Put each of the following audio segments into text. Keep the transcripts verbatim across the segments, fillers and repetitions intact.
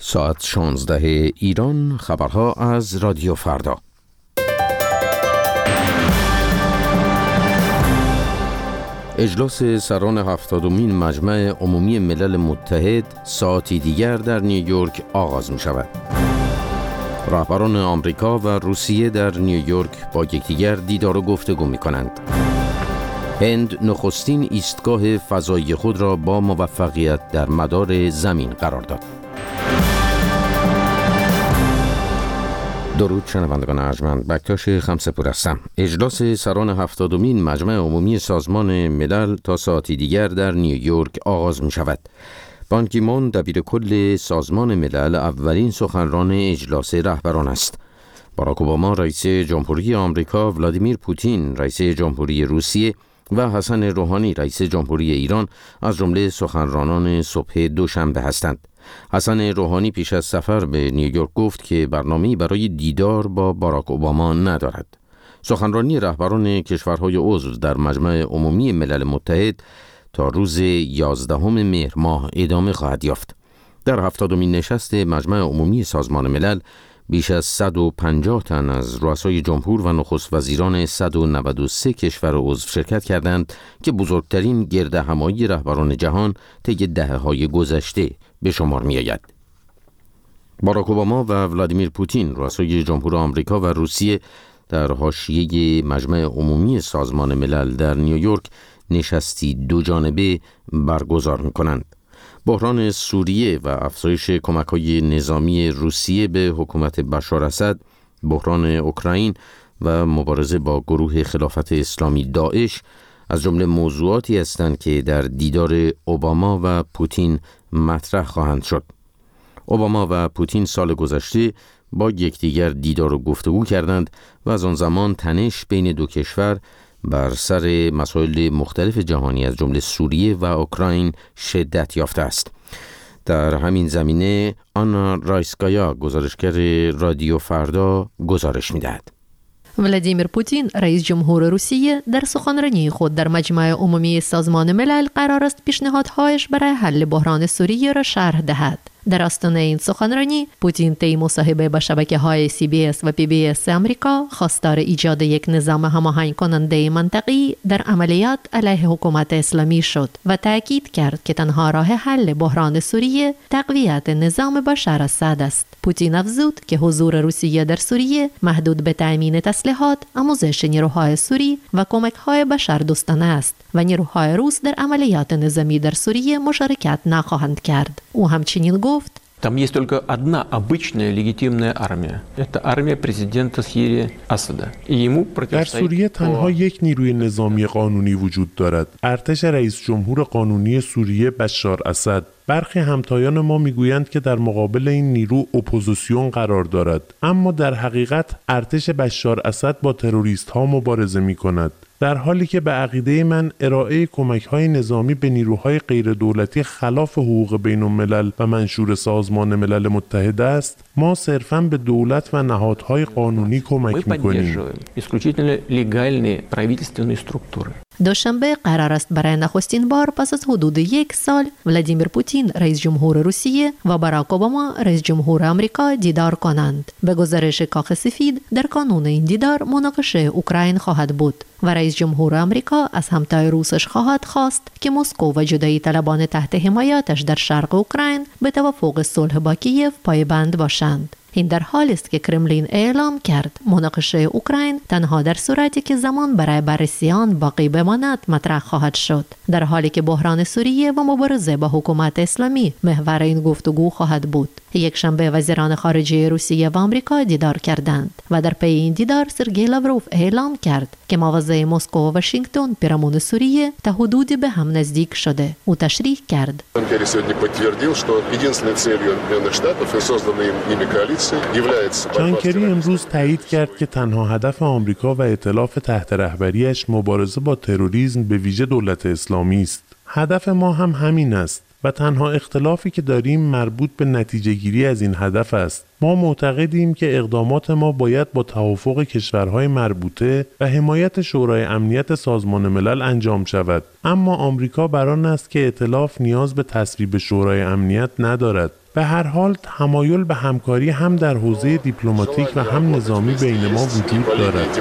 ساعت شانزده ایران، خبرها از رادیو فردا. اجلاس سران هفتادمین مجمع عمومی ملل متحد ساعتی دیگر در نیویورک آغاز می شود. رهبران آمریکا و روسیه در نیویورک با یکدیگر دیدار و گفتگو می کنند. هند نخستین ایستگاه فضایی خود را با موفقیت در مدار زمین قرار داد. درود شنوندگان ارجمند، بکتاش خمسه‌پور هستم. اجلاس سران هفتادمین مجمع عمومی سازمان ملل تا ساعتی دیگر در نیویورک آغاز می شود. بان کی مون دبیر کل سازمان ملل اولین سخنران اجلاس رهبران است. باراک اوباما رئیس جمهوری آمریکا، ولادیمیر پوتین رئیس جمهوری روسیه و حسن روحانی رئیس جمهوری ایران از جمله سخنرانان صبح دوشنبه هستند. حسن روحانی پیش از سفر به نیویورک گفت که برنامه‌ای برای دیدار با باراک اوباما ندارد. سخنرانی رهبران کشورهای عضو در مجمع عمومی ملل متحد تا روز یازدهم مهر ماه ادامه خواهد یافت. در هفتادمین نشست مجمع عمومی سازمان ملل بیش از صد و پنجاه تن از رؤسای جمهور و نخست وزیران صد و نود و سه کشور عضو شرکت کردند که بزرگترین گردهمایی رهبران جهان طی دهه‌های گذشته به شمار می آید. باراک اوباما و ولادیمیر پوتین رؤسای جمهور آمریکا و روسیه در حاشیه مجمع عمومی سازمان ملل در نیویورک نشستی دو جانبه برگزار می کنند. بحران سوریه و افزایش کمک‌های نظامی روسیه به حکومت بشار اسد، بحران اوکراین و مبارزه با گروه خلافت اسلامی داعش از جمله موضوعاتی هستند که در دیدار اوباما و پوتین مطرح خواهند شد. اوباما و پوتین سال گذشته با یکدیگر دیدار و گفتگو کردند و از آن زمان تنش بین دو کشور بر سر مسائل مختلف جهانی از جمله سوریه و اوکراین شدت یافته است. در همین زمینه آنا رایسکایا، گزارشگر رادیو فردا، گزارش می‌دهد. ولادیمیر پوتین رئیس جمهور روسیه در سخنرانی خود در مجمع عمومی سازمان ملل قرار است پیشنهادهایش برای حل بحران سوریه را شرح دهد. در آستانه این سخنرانی پوتین طی مصاحبه با شبکه‌های سی بی اس و پی بی اس آمریکا خواستار ایجاد یک نظام هماهنگ کننده منطقی در عملیات علیه حکومت اسلامی شد و تاکید کرد که تنها راه حل بحران سوریه تقویت نظام بشار اسد است. پوتین افزود که حضور روسیه در سوریه محدود به تأمین تسلیحات، آموزش نیروهای سوری و کمک‌های بشردوستانه است و نیروهای روس در عملیات نظامی در سوریه مشارکت نخواهند کرد. او همچنین گفت: Там есть только одна обычная легитимная армия. Это армия президента Сирии Асада. И ему противостоит. در سوریه تنها یک نیروی نظامی قانونی وجود دارد. ارتش رئیس جمهور قانونی سوریه بشار اسد. برخی همتایان ما میگویند که در مقابل این نیرو اپوزیسیون قرار دارد، اما در حقیقت ارتش بشار اسد با تروریست ها مبارزه می کند. در حالی که به عقیده من ارائه کمک‌های نظامی به نیروهای غیر دولتی خلاف حقوق بین الملل و منشور سازمان ملل متحد است، ما صرفاً به دولت و نهادهای قانونی کمک می‌کنیم. دوشنبه قرار است برای نخستین بار پس از حدود یک سال ولادیمیر پوتین رئیس جمهور روسیه و باراک اوباما رئیس جمهور آمریکا دیدار کنند. به گزارش کاخ سفید در کانون این دیدار مناقشه اوکراین خواهد بود و رئیس جمهور آمریکا از همتای روسش خواهد خواست که مسکو و جدایی طلبان تحت حمایتش در شرق اوکراین به توافق صلح با کیف پایبند باشند. این در حالی است که کرملین اعلام کرد مناقشه اوکراین تنها در صورتی که زمان برای بررسی آن باقی بماند مطرح خواهد شد، در حالی که بحران سوریه و مبارزه با حکومت اسلامی محور این گفتگو خواهد بود. یک شنبه وزیران خارجه روسیه و آمریکا دیدار کردند و در پی این دیدار سرگئی لاوروف اعلام کرد که مواضع مسکو و واشنگتن پیرامون سوریه تا حدودی به هم نزدیک شده. او تشریح کرد: جان کری امروز تایید کرد که تنها هدف آمریکا و ائتلاف تحت رهبریش مبارزه با تروریسم به ویژه دولت اسلامی است. هدف ما هم همین است و تنها اختلافی که داریم مربوط به نتیجه گیری از این هدف است. ما معتقدیم که اقدامات ما باید با توافق کشورهای مربوطه و حمایت شورای امنیت سازمان ملل انجام شود، اما آمریکا بر آن است که ائتلاف نیاز به تصویب شورای امنیت ندارد. به هر حال تمایل به همکاری هم در حوزه دیپلماتیک و هم نظامی بین ما وجود دارد.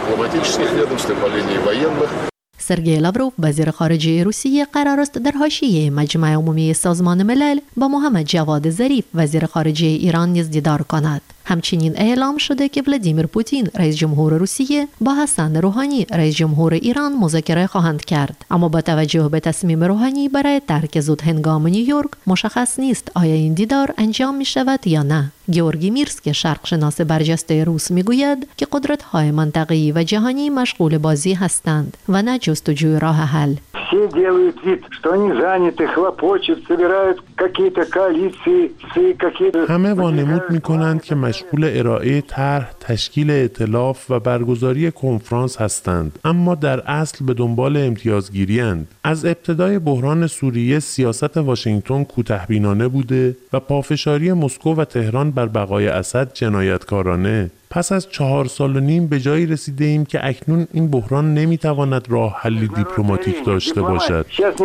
سرگئی لاوروف وزیر خارجه روسیه قرار است در حاشیه مجمع عمومی سازمان ملل با محمد جواد ظریف وزیر خارجه ایران نیز دیدار کند. همچنین اعلام شده که ولادیمیر پوتین رئیس جمهور روسیه با حسن روحانی رئیس جمهور ایران مذاکره خواهند کرد، اما با توجه به تصمیم روحانی برای ترک زود هنگام نیویورک مشخص نیست آیا این دیدار انجام می شود یا نه. گیورگی میرسکی شرق شناس برجسته روس میگوید که قدرت‌های منطقه‌ای و جهانی مشغول بازی هستند و نه جستجوی راه حل. Все делают вид, что они заняты, хлопочут, собирают какие-то коалиции, какие-то... همه وانمود می‌کنند که مشغول ارائه طرح، تشکیل ائتلاف و برگزاری کنفرانس هستند، اما در اصل به دنبال امتیازگیری‌اند. از ابتدای بحران سوریه سیاست واشنگتن کوتاه‌بینانه بوده و پافشاری مسکو و تهران بر بقای اسد جنایتکارانه. پس از چهار سال و نیم به جایی رسیده ایم که اکنون این بحران نمیتواند راه حلی دیپلماتیک داشته باشد.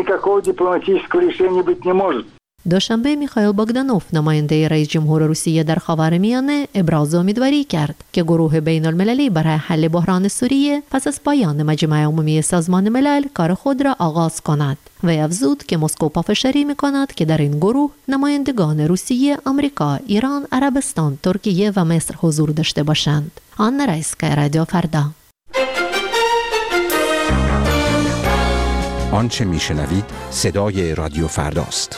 دوشنبه میخائیل باگدانوف نماینده رئیس جمهور روسیه در خاورمیانه ابراز امیدواری کرد که گروه بین المللی برای حل بحران سوریه پس از پایان مجمع عمومی سازمان ملل کار خود را آغاز کند و افزود که مسکو پافشاری میکند که در این گروه نمایندگان روسیه، آمریکا، ایران، عربستان، ترکیه و مصر حضور داشته باشند. آن رایسکای رادیو فردا. آنچه میشنوید صدای رادیو فرداست.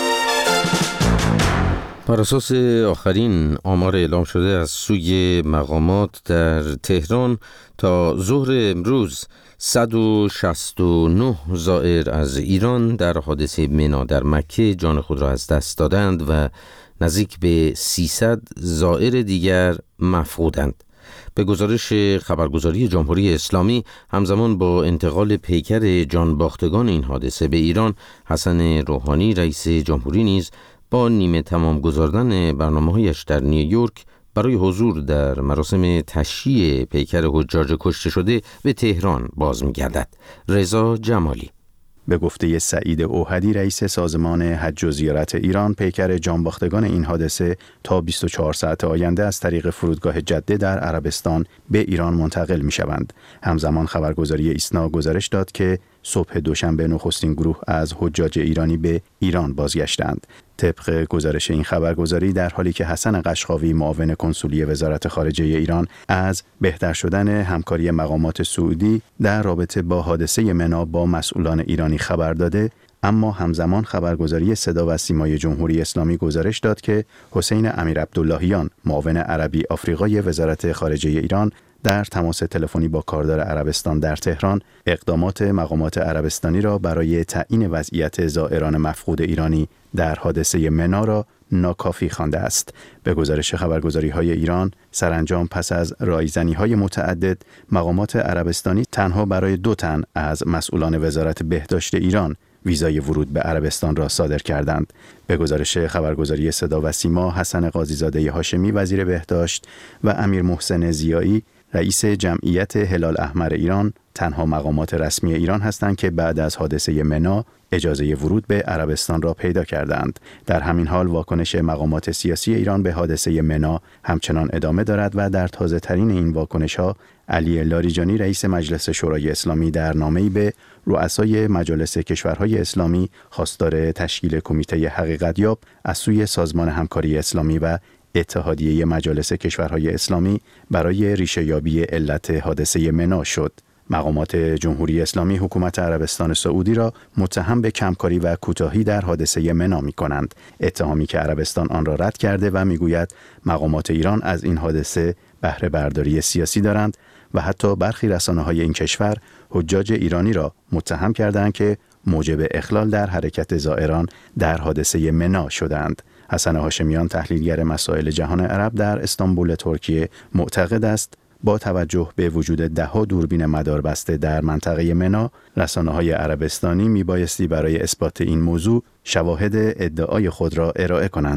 بر اساس آخرین آمار اعلام شده از سوی مقامات در تهران تا ظهر امروز صد و شصت و نه زائر از ایران در حادثه منا در مکه جان خود را از دست دادند و نزدیک به سیصد زائر دیگر مفقودند. به گزارش خبرگزاری جمهوری اسلامی، همزمان با انتقال پیکر جانباختگان این حادثه به ایران، حسن روحانی رئیس جمهوری نیز با نیمه تمام گذاردن برنامه‌هایش در نیویورک برای حضور در مراسم تشییع پیکر حجاج کشته شده به تهران باز می‌گردد. رضا جمالی. به گفته سعید اوحدی رئیس سازمان حج و زیارت ایران، پیکر جانباختگان این حادثه تا بیست و چهار ساعت آینده از طریق فرودگاه جده در عربستان به ایران منتقل می‌شوند. همزمان خبرگزاری ایسنا گزارش داد که صبح دوشنبه نخستین گروه از حجاج ایرانی به ایران بازگشتند. طبق گزارش این خبرگزاری، در حالی که حسن قشقاوی معاون کنسولی وزارت خارجه ایران از بهتر شدن همکاری مقامات سعودی در رابطه با حادثه منا با مسئولان ایرانی خبر داده، اما همزمان خبرگزاری صدا و سیمای جمهوری اسلامی گزارش داد که حسین امیرعبداللهیان معاون عربی آفریقای وزارت خارجه ایران در تماس تلفنی با کاردار عربستان در تهران اقدامات مقامات عربستانی را برای تعیین وضعیت زائران مفقود ایرانی در حادثه منا را ناکافی خوانده است. به گزارش خبرگزاری‌های ایران، سرانجام پس از رایزنی‌های متعدد، مقامات عربستانی تنها برای دو تن از مسئولان وزارت بهداشت ایران ویزای ورود به عربستان را صادر کردند. به گزارش خبرگزاری صدا و سیما، حسن قاضیزاده هاشمی وزیر بهداشت و امیر محسن ضیایی رئیس جمعیت هلال احمر ایران تنها مقامات رسمی ایران هستند که بعد از حادثه منا اجازه ورود به عربستان را پیدا کردند. در همین حال واکنش مقامات سیاسی ایران به حادثه منا همچنان ادامه دارد و در تازه ترین این واکنش‌ها علی لاریجانی رئیس مجلس شورای اسلامی در نامه‌ای به رؤسای مجالس کشورهای اسلامی خواستار تشکیل کمیته حقیقت‌یاب از سوی سازمان همکاری اسلامی و اتحادیه مجالس کشورهای اسلامی برای ریشه‌یابی علت حادثه منا شد. مقامات جمهوری اسلامی حکومت عربستان سعودی را متهم به کمکاری و کوتاهی در حادثه منا می‌کنند، اتهامی که عربستان آن را رد کرده و می‌گوید مقامات ایران از این حادثه بهره برداری سیاسی دارند و حتی برخی رسانه‌های این کشور حجاج ایرانی را متهم کردند که موجب اخلال در حرکت زائران در حادثه منا شدند. حسن هاشمیان، تحلیلگر مسائل جهان عرب در استانبول ترکیه، معتقد است با توجه به وجود ده‌ها دوربین مداربسته در منطقه منا، رسانه‌های عربستانی میبایستی برای اثبات این موضوع شواهد ادعای خود را ارائه کنند.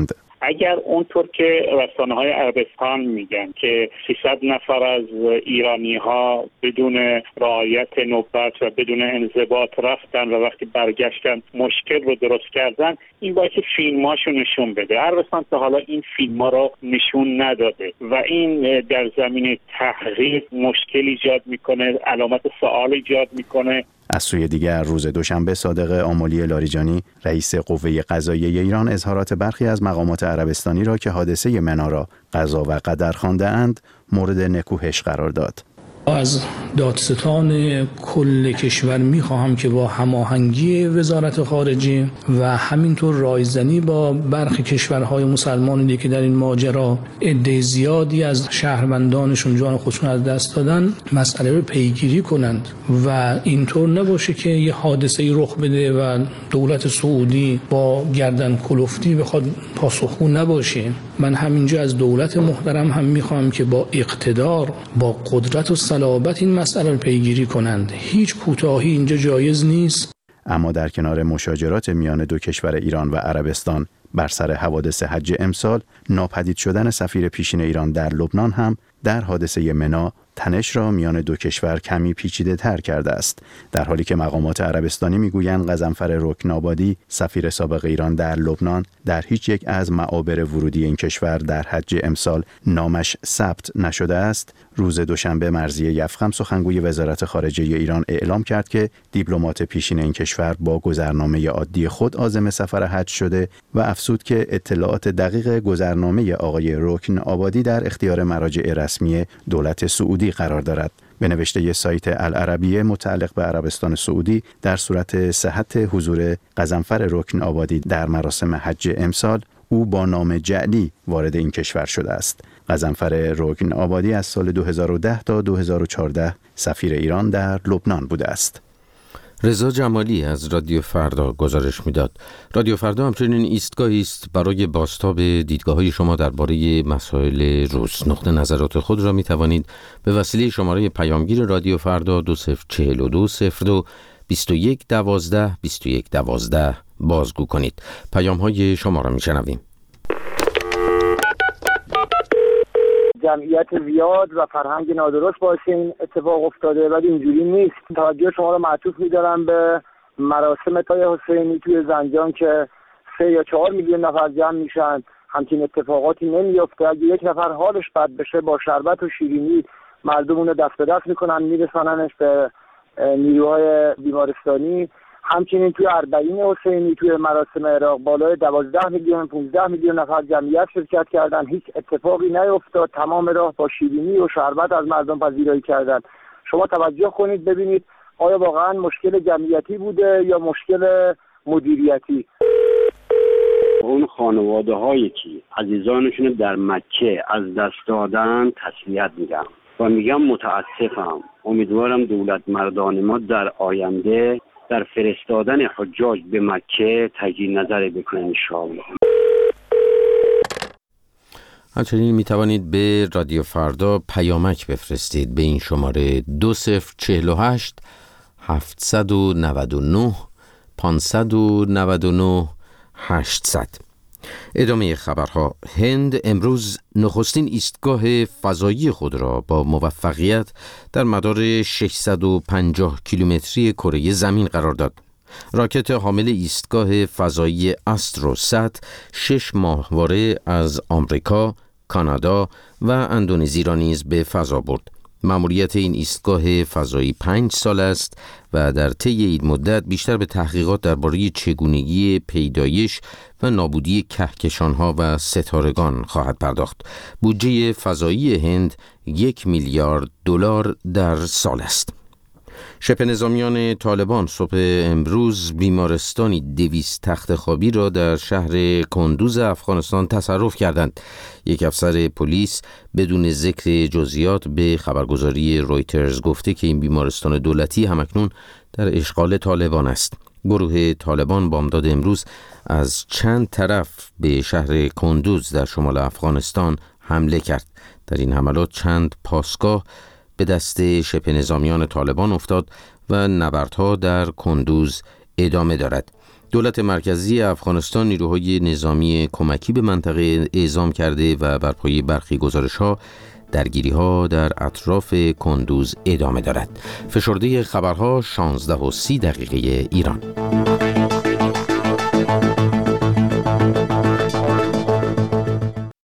اگر اونطور که رسانه‌های عربستان میگن که سیصد نفر از ایرانی‌ها بدون رعایت نوبت و بدون انضباط رفتن و وقتی برگشتن مشکل رو درست کردن، این باید که فیلماشو نشون بده. عربستان تا حالا این فیلم‌ها رو نشون نداده و این در زمینه تحقیق مشکل ایجاد میکنه، علامت سوال ایجاد میکنه. از سوی دیگر روز دوشنبه صادق آملی لاریجانی رئیس قوه قضاییه ایران اظهارات برخی از مقامات عربستانی را که حادثه منا را قضا و قدر خوانده اند مورد نکوهش قرار داد. از دادستان کل کشور می‌خواهم که با هماهنگی وزارت خارجه و همینطور رایزنی با برخی کشورهای مسلمانی که در این ماجرا عده زیادی از شهروندانشون جان خودشون از دست دادن مسئله رو پیگیری کنند و اینطور نباشه که یه حادثه‌ای رخ بده و دولت سعودی با گردن کلفتی بخواد پاسخگو نباشه. من همینجا از دولت محترم هم می‌خواهم که با اقتدار، با قدرت و صلابت این مسئله رو پیگیری کنند. هیچ کوتاهی اینجا جایز نیست. اما در کنار مشاجرات میان دو کشور ایران و عربستان بر سر حوادث حج امسال، ناپدید شدن سفیر پیشین ایران در لبنان هم در حادثه منا تنش را میان دو کشور کمی پیچیده تر کرده است، در حالی که مقامات عربستانی میگویند غضنفر رکن‌آبادی سفیر سابق ایران در لبنان در هیچ یک از معابر ورودی این کشور در حج امسال نامش ثبت نشده است. روز دوشنبه مرضیه یفخم سخنگوی وزارت خارجه ایران اعلام کرد که دیپلمات پیشین این کشور با گذرنامه عادی خود عازم سفر حج شده و افزود که اطلاعات دقیق گذرنامه آقای رکن‌آبادی در اختیار مراجع رسمی دولت سعودی قرار دارد. به نوشته سایت العربیه متعلق به عربستان سعودی، در صورت صحت حضور غضنفر رکن‌آبادی در مراسم حج امسال، او با نام جعلی وارد این کشور شده است. غضنفر رکن‌آبادی از سال دو هزار و ده تا دو هزار و چهارده سفیر ایران در لبنان بوده است. رضا جمالی از رادیو فردا گزارش میداد. رادیو فردا همچنین ایستگاهی است برای بازتاب دیدگاه‌های شما درباره مسائل روز. نقطه نظرات خود را می توانید به وسیله شماره پیامگیر رادیو فردا دو صفر چهل و دو صفر دو بیست و یک دوازده بیست و یک دوازده بازگو کنید. پیام‌های شما را میشنویم. جمعیت زیاد و فرهنگ نادرست باشه این اتفاق افتاده، ولی اینجوری نیست. توجه شما رو معطوف می‌دارم به مراسم تای حسینی توی زنجان که سه یا چهار میلیون نفر جمع میشن. همچین اتفاقاتی نمیفته. اگه یک نفر حالش بد بشه با شربت و شیرینی مردم اون رو دست به دست میکنن، میرساننش به نیروهای بیمارستانی. همچنین توی اربعین حسینی توی مراسم عراق بالای دوازده میلیون پانزده میلیون نفر جمعیت شرکت کردن، هیچ اتفاقی نیفتاد. تمام راه با شیرینی و شربت از مردم پذیرایی کردن. شما توجه کنید ببینید آیا واقعا مشکل جمعیتی بوده یا مشکل مدیریتی. اون خانواده هایی که عزیزانشون در مکه از دست دادن تسلیت میگم و میگم متاسفم. امیدوارم دولت مردان ما در آینده در فرستادن حجاج به مکه تجدید نظر بکنن انشاءالله. همچنین می توانید به رادیو فردا پیامک بفرستید به این شماره دو صفر چهل و هشت هفتصد و نود و نه پانصد و نود و نه هشتصد. ادامه خبرها. هند امروز نخستین ایستگاه فضایی خود را با موفقیت در مدار ششصد و پنجاه کیلومتری کره زمین قرار داد. راکت حامل ایستگاه فضایی استروسات شش ماهواره از آمریکا، کانادا و اندونزی را نیز به فضا برد. مأموریت این ایستگاه فضایی پنج سال است و در طی این مدت بیشتر به تحقیقات درباره چگونگی پیدایش و نابودی کهکشان‌ها و ستارگان خواهد پرداخت. بودجه فضایی هند یک میلیارد دلار در سال است. شبه نظامیان طالبان صبح امروز بیمارستانی دویست تخت خوابی را در شهر کندوز افغانستان تصرف کردند. یک افسر پلیس بدون ذکر جزئیات به خبرگزاری رویترز گفته که این بیمارستان دولتی همکنون در اشغال طالبان است. گروه طالبان بامداد امروز از چند طرف به شهر کندوز در شمال افغانستان حمله کرد. در این حملات چند پاسگاه به دست شبه نظامیان طالبان افتاد و نبردها در کندوز ادامه دارد. دولت مرکزی افغانستان نیروهای نظامی کمکی به منطقه اعزام کرده و بر پایه برخی گزارش‌ها درگیری‌ها در اطراف کندوز ادامه دارد. فشرده خبرها شانزده و سی دقیقه ایران.